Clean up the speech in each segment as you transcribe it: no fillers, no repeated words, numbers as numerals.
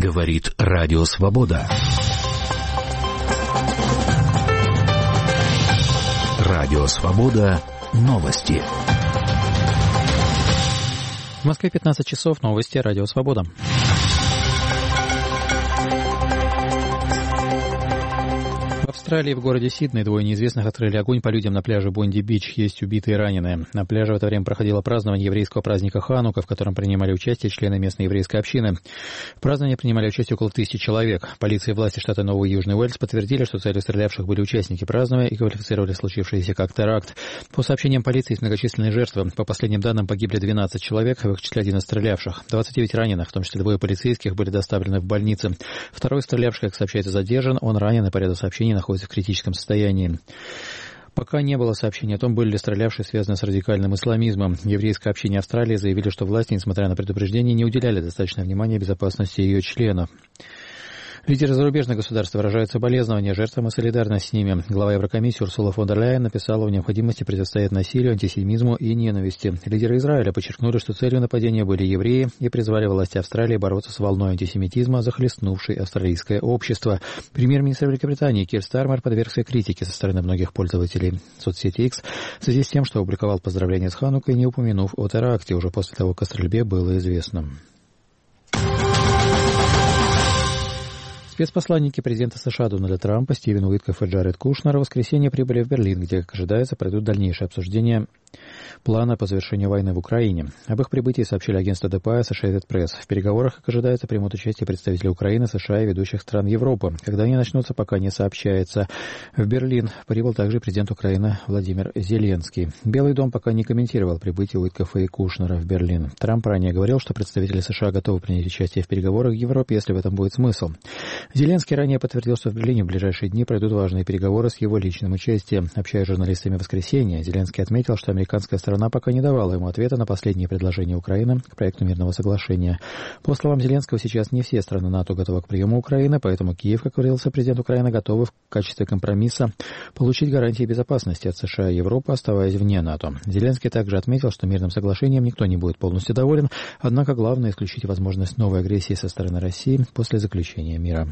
Говорит Радио Свобода. Радио Свобода. Новости. В Москве 15 часов. Новости. Радио Свобода. В Австралии, в городе Сидней, двое неизвестных открыли огонь по людям на пляже Бонди-Бич. Есть убитые и раненые. На пляже в это время проходило празднование еврейского праздника Ханука, в котором принимали участие члены местной еврейской общины. В праздновании принимали участие около 1000 человек. Полиция и власти штата Новый Южный Уэльс подтвердили, что целью стрелявших были участники празднования и квалифицировали случившееся как теракт. По сообщениям полиции, есть многочисленные жертвы. По последним данным, погибли 12 человек, в их числе один из стрелявших. 29 раненых, в том числе двое полицейских, были доставлены в больницы. Второй стрелявший, как сообщается, задержан. Он ранен и по ряду сообщений находится в критическом состоянии. Пока не было сообщений о том, были ли стрелявшие связаны с радикальным исламизмом. Еврейское общение Австралии заявили, что власти, несмотря на предупреждения, не уделяли достаточно внимания безопасности ее членов. Лидеры зарубежных государств выражают соболезнования жертвам и солидарность с ними. Глава Еврокомиссии Урсула фон дер Ляйен написала о необходимости противостоять насилию, антисемизму и ненависти. Лидеры Израиля подчеркнули, что целью нападения были евреи, и призвали власти Австралии бороться с волной антисемитизма, захлестнувшей австралийское общество. Премьер-министр Великобритании Кир Стармер подвергся критике со стороны многих пользователей соцсети X в связи с тем, что опубликовал поздравления с Ханукой, не упомянув о теракте, уже после того, как о стрельбе было известно. Спецпосланники президента США Дональда Трампа Стивен Уиткоф и Джаред Кушнер в воскресенье прибыли в Берлин, где, как ожидается, пройдут дальнейшие обсуждения плана по завершению войны в Украине. Об их прибытии сообщили агентство ДПА и Associated Press. В переговорах, как ожидается, примут участие представители Украины, США и ведущих стран Европы. Когда они начнутся, пока не сообщается. В Берлин прибыл также президент Украины Владимир Зеленский. Белый дом пока не комментировал прибытие Уиткофа и Кушнера в Берлин. Трамп ранее говорил, что представители США готовы принять участие в переговорах в Европе, если в этом будет смысл. Зеленский ранее подтвердил, что в Берлине в ближайшие дни пройдут важные переговоры с его личным участием. Общаясь с журналистами в воскресенье, Зеленский отметил, что американская сторона пока не давала ему ответа на последние предложения Украины к проекту мирного соглашения. По словам Зеленского, сейчас не все страны НАТО готовы к приему Украины, поэтому Киев, как говорился президент Украины, готовы в качестве компромисса получить гарантии безопасности от США и Европы, оставаясь вне НАТО. Зеленский также отметил, что мирным соглашением никто не будет полностью доволен, однако главное исключить возможность новой агрессии со стороны России после заключения мира.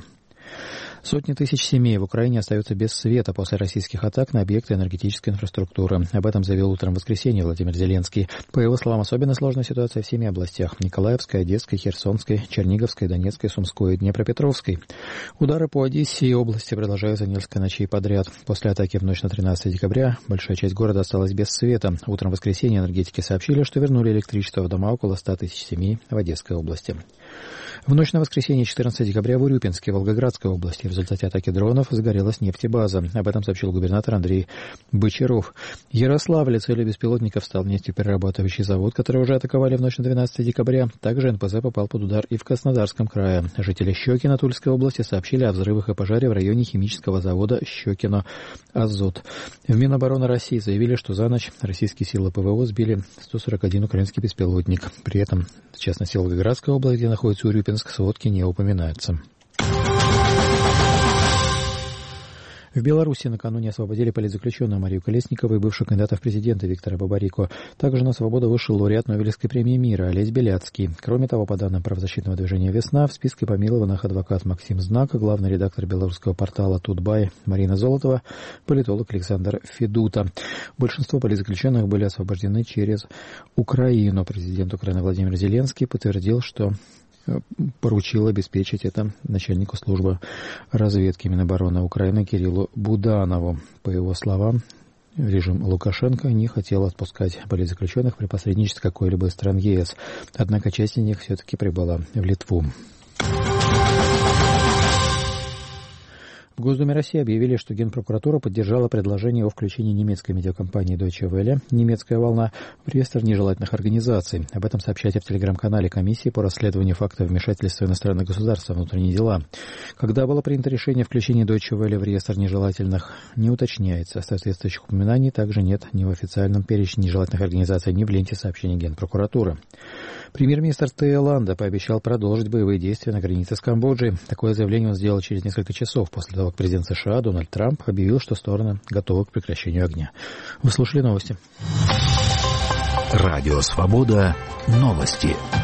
Сотни тысяч семей в Украине остаются без света после российских атак на объекты энергетической инфраструктуры. Об этом заявил утром в воскресенье Владимир Зеленский. По его словам, особенно сложная ситуация в 7 областях: Николаевской, Одесской, Херсонской, Черниговской, Донецкой, Сумской и Днепропетровской. Удары по Одессе и области продолжаются несколько ночей подряд. После атаки в ночь на 13 декабря большая часть города осталась без света. Утром в воскресенье энергетики сообщили, что вернули электричество в дома около 100 тысяч семей в Одесской области. В ночь на воскресенье 14 декабря в Урюпинске, Волгоградской области, в результате атаки дронов загорелась нефтебаза. Об этом сообщил губернатор Андрей Бочаров. В Ярославле целью беспилотников стал нефтеперерабатывающий завод, который уже атаковали в ночь на 12 декабря. Также НПЗ попал под удар и в Краснодарском крае. Жители Щекино Тульской области сообщили о взрывах и пожаре в районе химического завода Щекино-Азот. В Минобороны России заявили, что за ночь российские силы ПВО сбили 141 украинский беспилотник. При этом, в частности, Волгоградская область, где находится Урюпинск, сводки не упоминаются. В Беларуси накануне освободили политзаключенную Марию Колесникову и бывшего кандидата в президенты Виктора Бабарико. Также на свободу вышел лауреат Нобелевской премии мира Олесь Беляцкий. Кроме того, по данным правозащитного движения «Весна», в списке помилованных адвокат Максим Знак, главный редактор белорусского портала «Тутбай» Марина Золотова, политолог Александр Федута. Большинство политзаключенных были освобождены через Украину. Президент Украины Владимир Зеленский подтвердил, что поручил обеспечить это начальнику службы разведки Минобороны Украины Кириллу Буданову. По его словам, режим Лукашенко не хотел отпускать политзаключенных при посредничестве какой-либо из стран ЕС. Однако часть из них все-таки прибыла в Литву. В Госдуме России объявили, что Генпрокуратура поддержала предложение о включении немецкой медиакомпании Deutsche Welle «Немецкая волна» в реестр нежелательных организаций. Об этом сообщается в телеграм-канале комиссии по расследованию фактов вмешательства иностранных государств во внутренние дела. Когда было принято решение о включении Deutsche Welle в реестр нежелательных, не уточняется. Соответствующих упоминаний также нет ни в официальном перечне нежелательных организаций, ни в ленте сообщений Генпрокуратуры. Премьер-министр Таиланда пообещал продолжить боевые действия на границе с Камбоджей. Такое заявление он сделал через несколько часов после того, как президент США Дональд Трамп объявил, что стороны готовы к прекращению огня. Вы слушали новости. Радио Свобода. Новости.